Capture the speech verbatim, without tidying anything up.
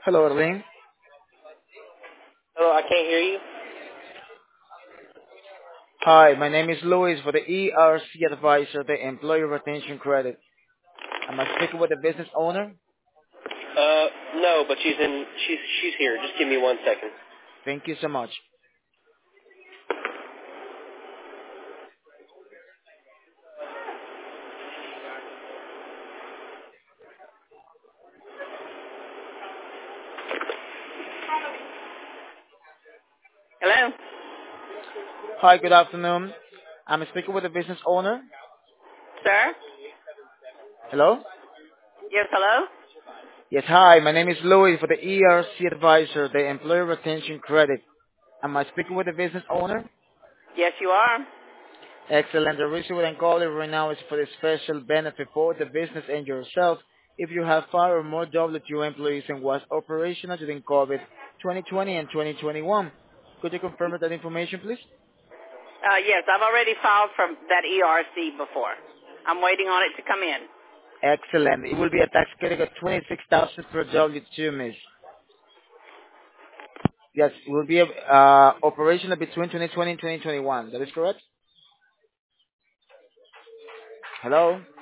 Hello, Arlene. Hello, I can't hear you. Hi, my name is Louis for the E R C Advisor, the Employee Retention Credit. Am I speaking with the business owner? Uh, no, but she's in. She's she's here. Just give me one second. Thank you so much. Hello, Hi, good afternoon. I'm speaking with the business owner. sir. Hello? Yes, hello. Yes, hi, my name is Louis for the E R C Advisor, the Employee Retention Credit. Am I speaking with the business owner? Yes, you are. Excellent. The reason why I'm calling right now is for the special benefit for the business and yourself if you have five or more W two employees and was operational during COVID twenty twenty and twenty twenty-one. Could you confirm that information, please? Uh, yes, I've already filed from that E R C before. I'm waiting on it to come in. Excellent. It will be a tax credit of twenty-six thousand per W two, miss. Yes, it will be uh, operational between twenty twenty and twenty twenty-one. That is correct? Hello?